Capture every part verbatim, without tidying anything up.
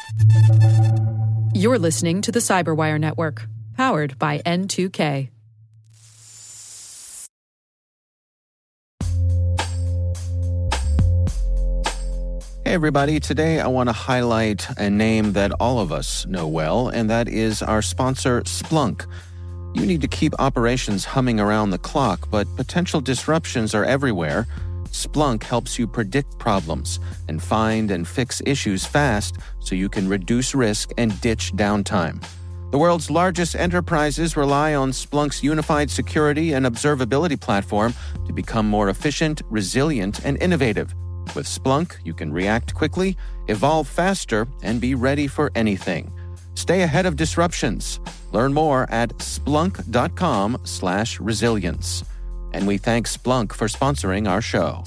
You're listening to the Cyberwire Network, powered by N two K. Hey everybody, today I want to highlight a name that all of us know well, and that is our sponsor, Splunk. You need to keep operations humming around the clock, but potential disruptions are everywhere. Splunk helps you predict problems and find and fix issues fast so you can reduce risk and ditch downtime. The world's largest enterprises rely on Splunk's unified security and observability platform to become more efficient, resilient, and innovative. With Splunk, you can react quickly, evolve faster, and be ready for anything. Stay ahead of disruptions. Learn more at splunk.com slash resilience. And we thank Splunk for sponsoring our show.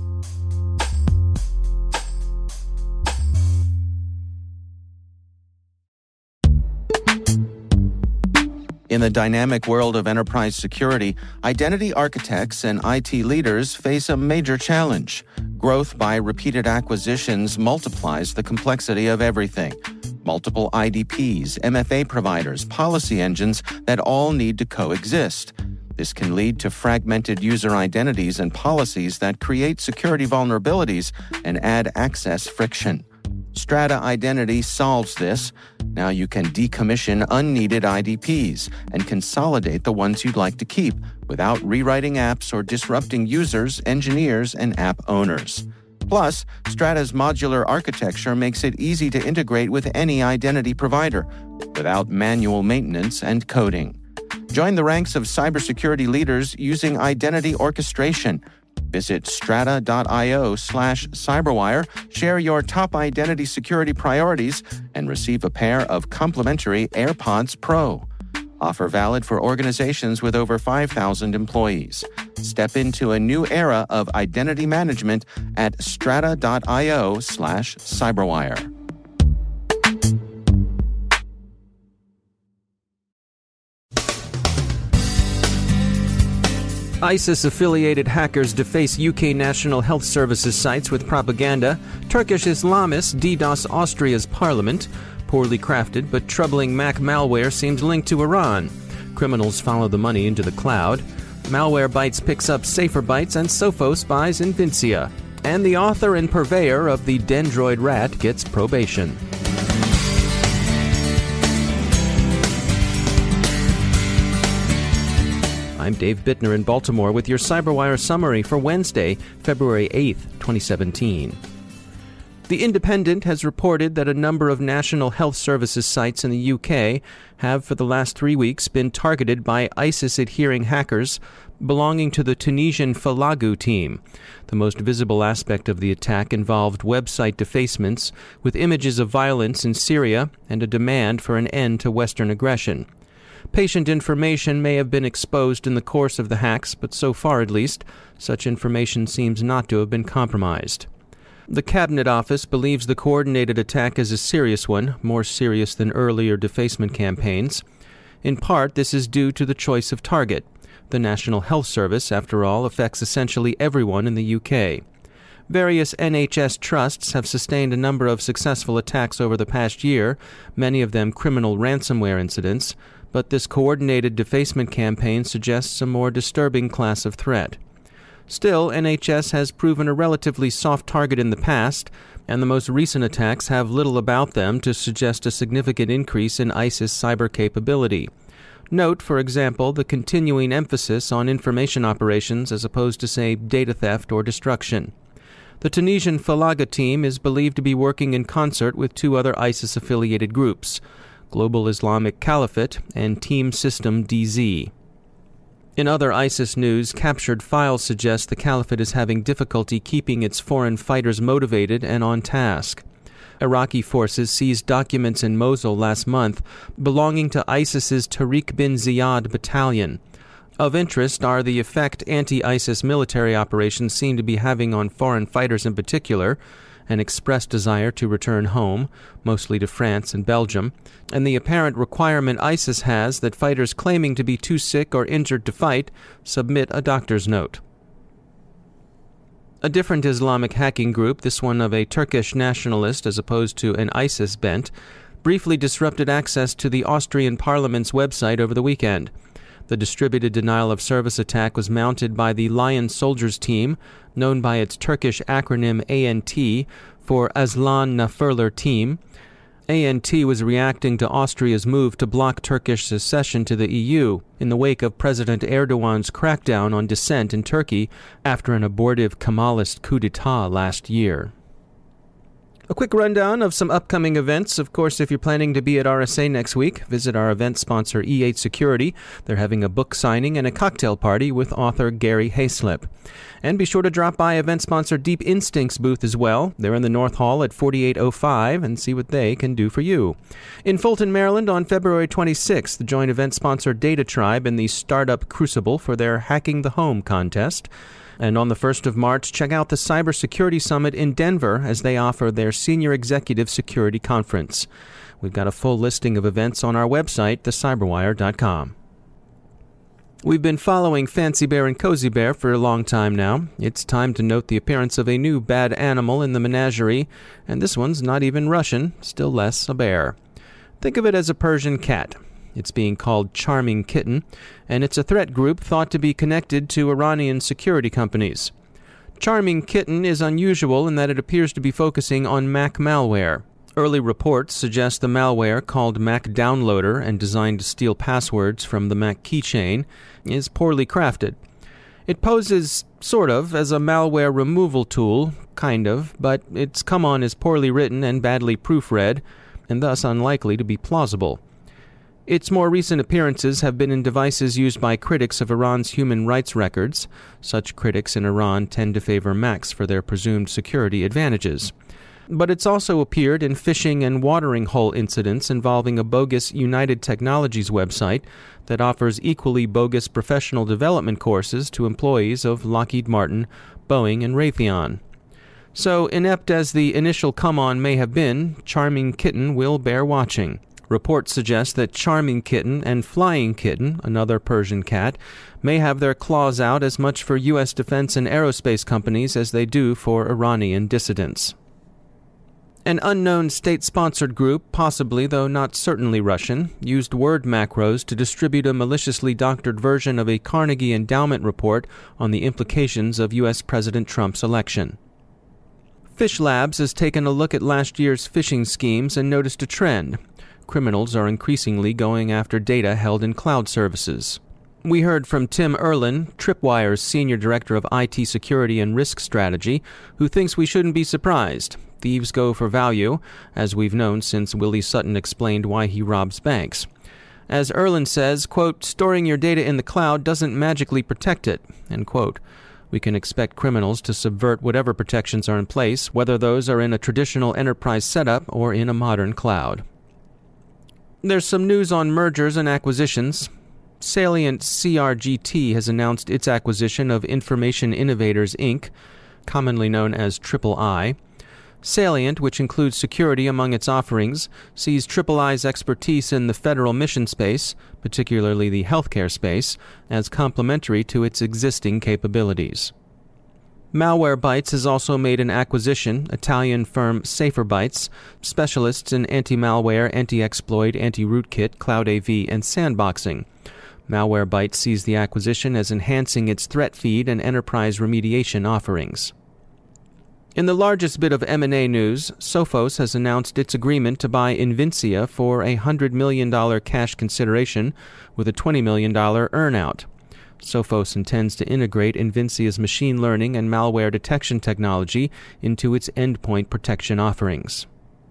In the dynamic world of enterprise security, identity architects and I T leaders face a major challenge. Growth by repeated acquisitions multiplies the complexity of everything. Multiple I D Ps, M F A providers, policy engines that all need to coexist. This can lead to fragmented user identities and policies that create security vulnerabilities and add access friction. Strata Identity solves this. Now you can decommission unneeded I D Ps and consolidate the ones you'd like to keep without rewriting apps or disrupting users, engineers, and app owners. Plus, Strata's modular architecture makes it easy to integrate with any identity provider without manual maintenance and coding. Join the ranks of cybersecurity leaders using identity orchestration. Visit strata.io slash cyberwire, share your top identity security priorities, and receive a pair of complimentary AirPods Pro. Offer valid for organizations with over five thousand employees. Step into a new era of identity management at strata.io slash cyberwire. ISIS-affiliated hackers deface U K National Health Services sites with propaganda. Turkish Islamists DDoS Austria's parliament. Poorly crafted but troubling Mac malware seems linked to Iran. Criminals follow the money into the cloud. Malwarebytes picks up Saferbytes and Sophos buys Invincia. And the author and purveyor of the Dendroid Rat gets probation. I'm Dave Bittner in Baltimore with your CyberWire summary for Wednesday, February eighth, twenty seventeen. The Independent has reported that a number of National Health Services sites in the U K have for the last three weeks been targeted by ISIS-adhering hackers belonging to the Tunisian Falagu team. The most visible aspect of the attack involved website defacements with images of violence in Syria and a demand for an end to Western aggression. Patient information may have been exposed in the course of the hacks, but so far at least, such information seems not to have been compromised. The Cabinet Office believes the coordinated attack is a serious one, more serious than earlier defacement campaigns. In part, this is due to the choice of target. The National Health Service, after all, affects essentially everyone in the U K. Various N H S trusts have sustained a number of successful attacks over the past year, many of them criminal ransomware incidents, but this coordinated defacement campaign suggests a more disturbing class of threat. Still, N H S has proven a relatively soft target in the past, and the most recent attacks have little about them to suggest a significant increase in ISIS cyber capability. Note, for example, the continuing emphasis on information operations as opposed to, say, data theft or destruction. The Tunisian Falaga team is believed to be working in concert with two other ISIS-affiliated groups, Global Islamic Caliphate and Team System D Z. In other ISIS news, captured files suggest the Caliphate is having difficulty keeping its foreign fighters motivated and on task. Iraqi forces seized documents in Mosul last month belonging to ISIS's Tariq bin Ziyad battalion. Of interest are the effect anti-ISIS military operations seem to be having on foreign fighters in particular, an expressed desire to return home, mostly to France and Belgium, and the apparent requirement ISIS has that fighters claiming to be too sick or injured to fight submit a doctor's note. A different Islamic hacking group, this one of a Turkish nationalist as opposed to an ISIS bent, briefly disrupted access to the Austrian parliament's website over the weekend. The distributed denial-of-service attack was mounted by the Lion Soldiers team, known by its Turkish acronym A N T for Aslan Naferler Team. A N T was reacting to Austria's move to block Turkish secession to the E U in the wake of President Erdogan's crackdown on dissent in Turkey after an abortive Kemalist coup d'etat last year. A quick rundown of some upcoming events. Of course, if you're planning to be at R S A next week, visit our event sponsor E eight Security. They're having a book signing and a cocktail party with author Gary Hayslip. And be sure to drop by event sponsor Deep Instinct's booth as well. They're in the North Hall at forty-eight oh five and see what they can do for you. In Fulton, Maryland on February twenty-sixth, join event sponsor Data Tribe in the Startup Crucible for their Hacking the Home contest. And on the first of March, check out the Cybersecurity Summit in Denver as they offer their Senior Executive Security Conference. We've got a full listing of events on our website, the cyberwire dot com. We've been following Fancy Bear and Cozy Bear for a long time now. It's time to note the appearance of a new bad animal in the menagerie, and this one's not even Russian, still less a bear. Think of it as a Persian cat. It's being called Charming Kitten, and it's a threat group thought to be connected to Iranian security companies. Charming Kitten is unusual in that it appears to be focusing on Mac malware. Early reports suggest the malware, called Mac Downloader and designed to steal passwords from the Mac keychain, is poorly crafted. It poses, sort of, as a malware removal tool, kind of, but its come-on is poorly written and badly proofread, and thus unlikely to be plausible. Its more recent appearances have been in devices used by critics of Iran's human rights records. Such critics in Iran tend to favor Macs for their presumed security advantages. But it's also appeared in phishing and watering hole incidents involving a bogus United Technologies website that offers equally bogus professional development courses to employees of Lockheed Martin, Boeing, and Raytheon. So inept as the initial come-on may have been, Charming Kitten will bear watching. Reports suggest that Charming Kitten and Flying Kitten, another Persian cat, may have their claws out as much for U S defense and aerospace companies as they do for Iranian dissidents. An unknown state-sponsored group, possibly though not certainly Russian, used word macros to distribute a maliciously doctored version of a Carnegie Endowment report on the implications of U S President Trump's election. Fish Labs has taken a look at last year's phishing schemes and noticed a trend. Criminals are increasingly going after data held in cloud services. We heard from Tim Erlin, Tripwire's Senior Director of I T Security and Risk Strategy, who thinks we shouldn't be surprised. Thieves go for value, as we've known since Willie Sutton explained why he robs banks. As Erlin says, quote, storing your data in the cloud doesn't magically protect it, end quote. We can expect criminals to subvert whatever protections are in place, whether those are in a traditional enterprise setup or in a modern cloud. There's some news on mergers and acquisitions. Salient C R G T has announced its acquisition of Information Innovators, Incorporated, commonly known as Triple I. Salient, which includes security among its offerings, sees Triple I's expertise in the federal mission space, particularly the healthcare space, as complementary to its existing capabilities. Malwarebytes has also made an acquisition, Italian firm SaferBytes, specialists in anti-malware, anti-exploit, anti-rootkit, cloud A V, and sandboxing. Malwarebytes sees the acquisition as enhancing its threat feed and enterprise remediation offerings. In the largest bit of M and A news, Sophos has announced its agreement to buy Invincia for a one hundred million dollars cash consideration with a twenty million dollars earnout. Sophos intends to integrate Invincia's machine learning and malware detection technology into its endpoint protection offerings.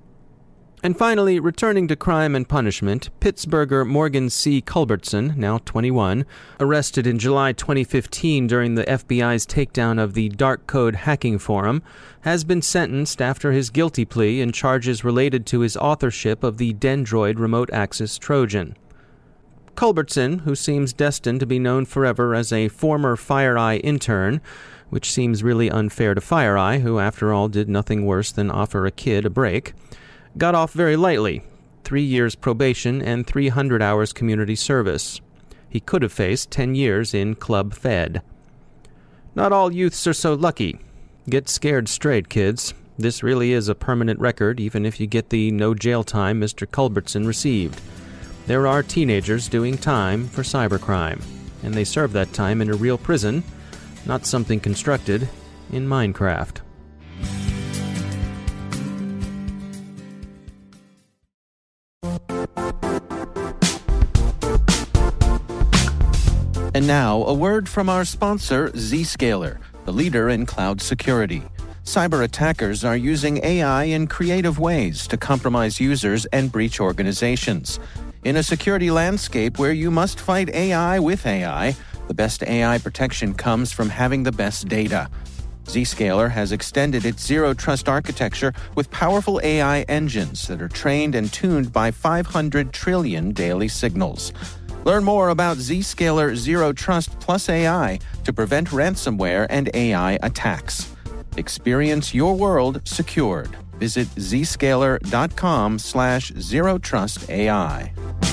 And finally, returning to crime and punishment, Pittsburgher Morgan C. Culbertson, now twenty-one, arrested in July twenty fifteen during the F B I's takedown of the Dark Code hacking forum, has been sentenced after his guilty plea in charges related to his authorship of the Dendroid remote access Trojan. Culbertson, who seems destined to be known forever as a former FireEye intern, which seems really unfair to FireEye, who after all did nothing worse than offer a kid a break, got off very lightly, three years probation and three hundred hours community service. He could have faced ten years in Club Fed. Not all youths are so lucky. Get scared straight, kids. This really is a permanent record, even if you get the no jail time Mister Culbertson received. There are teenagers doing time for cybercrime, and they serve that time in a real prison, not something constructed in Minecraft. And now, a word from our sponsor, Zscaler, the leader in cloud security. Cyber attackers are using A I in creative ways to compromise users and breach organizations. In a security landscape where you must fight A I with A I, the best A I protection comes from having the best data. Zscaler has extended its zero-trust architecture with powerful A I engines that are trained and tuned by five hundred trillion daily signals. Learn more about Zscaler Zero Trust Plus A I to prevent ransomware and A I attacks. Experience your world secured. Visit zscaler.com slash zero trust AI.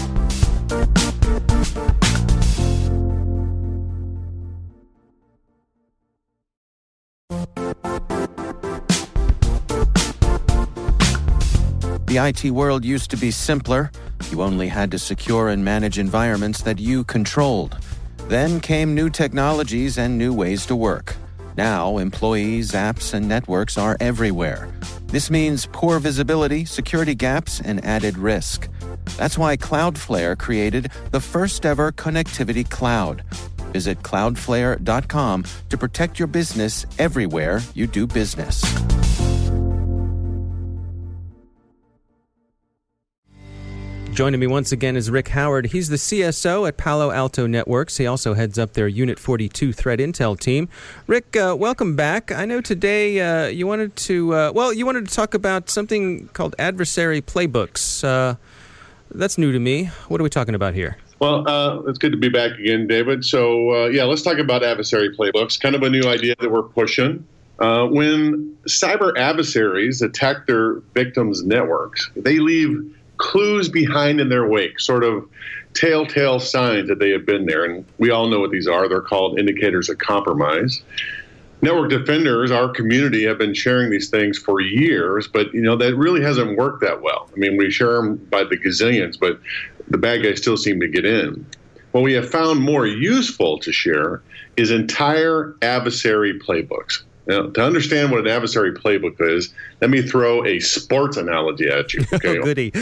The I T world used to be simpler. You only had to secure and manage environments that you controlled. Then came new technologies and new ways to work. Now, employees, apps, and networks are everywhere. This means poor visibility, security gaps, and added risk. That's why Cloudflare created the first-ever connectivity cloud. Visit cloudflare dot com to protect your business everywhere you do business. Joining me once again is Rick Howard. He's the C S O at Palo Alto Networks. He also heads up their Unit forty-two threat intel team. Rick, uh, welcome back. I know today uh, you wanted to, uh, well, you wanted to talk about something called adversary playbooks. Uh, that's new to me. What are we talking about here? Well, uh, it's good to be back again, David. So, uh, yeah, let's talk about adversary playbooks, kind of a new idea that we're pushing. Uh, when cyber adversaries attack their victims' networks, they leave clues behind in their wake, sort of telltale signs that they have been there. And we all know what these are. They're called indicators of compromise. Network defenders, our community, have been sharing these things for years, but, you know, that really hasn't worked that well. I mean, we share them by the gazillions, but the bad guys still seem to get in. What we have found more useful to share is entire adversary playbooks. Now, to understand what an adversary playbook is, let me throw a sports analogy at you. Okay? Oh, goody.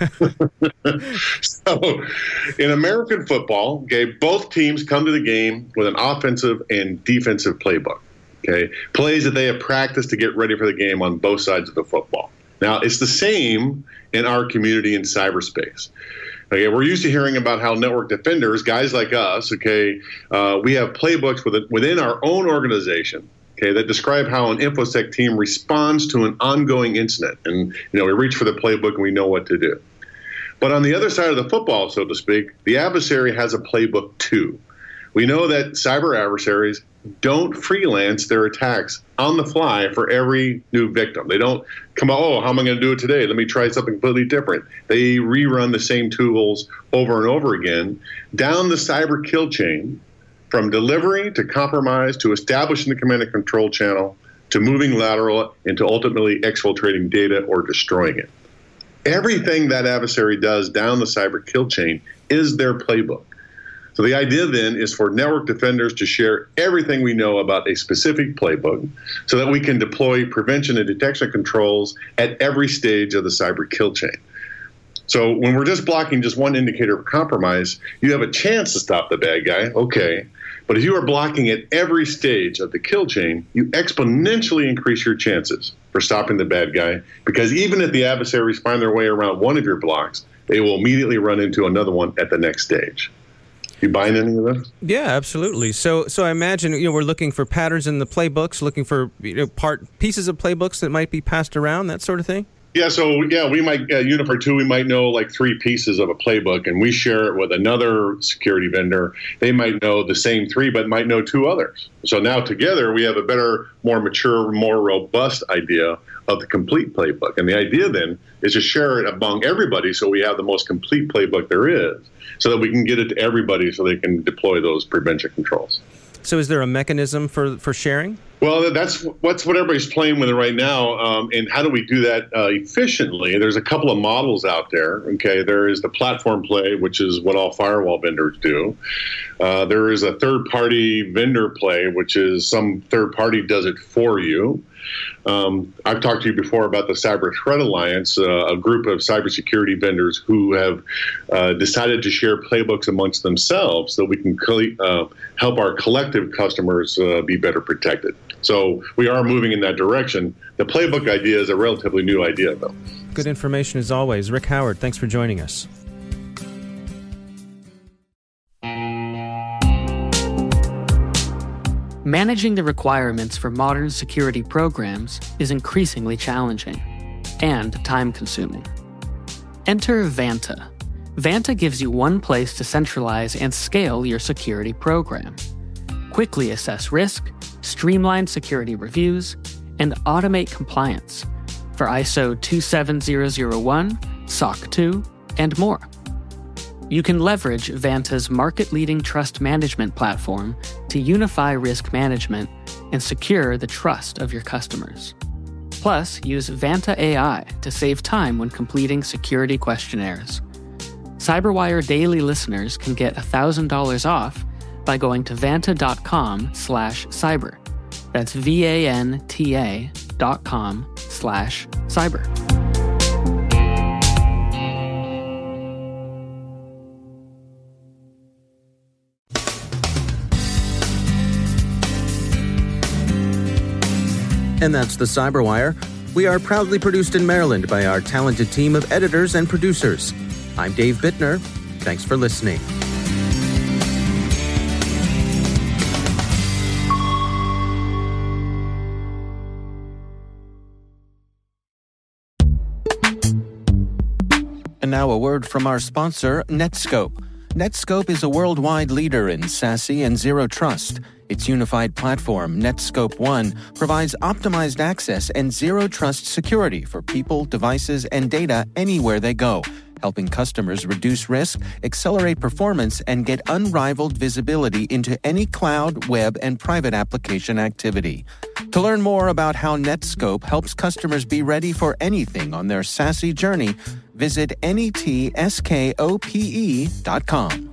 So, in American football, okay, both teams come to the game with an offensive and defensive playbook. Okay, plays that they have practiced to get ready for the game on both sides of the football. Now, it's the same in our community in cyberspace. Okay, we're used to hearing about how network defenders, guys like us, okay, uh, we have playbooks within, within our own organization. Okay, that describe how an InfoSec team responds to an ongoing incident. And, you know, we reach for the playbook and we know what to do. But on the other side of the football, so to speak, the adversary has a playbook too. We know that cyber adversaries don't freelance their attacks on the fly for every new victim. They don't come, oh, how am I going to do it today? Let me try something completely different. They rerun the same tools over and over again down the cyber kill chain, from delivery to compromise to establishing the command and control channel to moving lateral and to ultimately exfiltrating data or destroying it. Everything that adversary does down the cyber kill chain is their playbook. So the idea then is for network defenders to share everything we know about a specific playbook so that we can deploy prevention and detection controls at every stage of the cyber kill chain. So when we're just blocking just one indicator of compromise, you have a chance to stop the bad guy, okay. But if you are blocking at every stage of the kill chain, you exponentially increase your chances for stopping the bad guy, because even if the adversaries find their way around one of your blocks, they will immediately run into another one at the next stage. You buying any of this? Yeah, absolutely. So, so I imagine, you know, we're looking for patterns in the playbooks, looking for, you know, part pieces of playbooks that might be passed around, that sort of thing. Yeah, so yeah, we might uh, Unit forty-two, we might know like three pieces of a playbook, and we share it with another security vendor. They might know the same three, but might know two others. So now together we have a better, more mature, more robust idea of the complete playbook. And the idea then is to share it among everybody so we have the most complete playbook there is, so that we can get it to everybody so they can deploy those prevention controls. So is there a mechanism for, for sharing? Well, that's what's what everybody's playing with right now. Um, and how do we do that uh, efficiently? There's a couple of models out there. Okay, there is the platform play, which is what all firewall vendors do. Uh, there is a third-party vendor play, which is some third party does it for you. Um, I've talked to you before about the Cyber Threat Alliance, uh, a group of cybersecurity vendors who have uh, decided to share playbooks amongst themselves so we can uh, help our collective customers uh, be better protected. So we are moving in that direction. The playbook idea is a relatively new idea, though. Good information as always. Rick Howard, thanks for joining us. Managing the requirements for modern security programs is increasingly challenging and time-consuming. Enter Vanta. Vanta gives you one place to centralize and scale your security program. Quickly assess risk, streamline security reviews, and automate compliance for I S O two seven zero zero one, S O C two, and more. You can leverage Vanta's market-leading trust management platform to unify risk management and secure the trust of your customers. Plus, use Vanta A I to save time when completing security questionnaires. CyberWire Daily listeners can get one thousand dollars off by going to vanta.com slash cyber. That's V-A-N-T-A dot com slash cyber. And that's the Cyberwire. We are proudly produced in Maryland by our talented team of editors and producers. I'm Dave Bittner. Thanks for listening. And now a word from our sponsor, Netskope. Netskope is a worldwide leader in SASE and Zero Trust. Its unified platform, Netskope One, provides optimized access and zero trust security for people, devices, and data anywhere they go, helping customers reduce risk, accelerate performance, and get unrivaled visibility into any cloud, web, and private application activity. To learn more about how Netskope helps customers be ready for anything on their SASE journey, visit netskope dot com.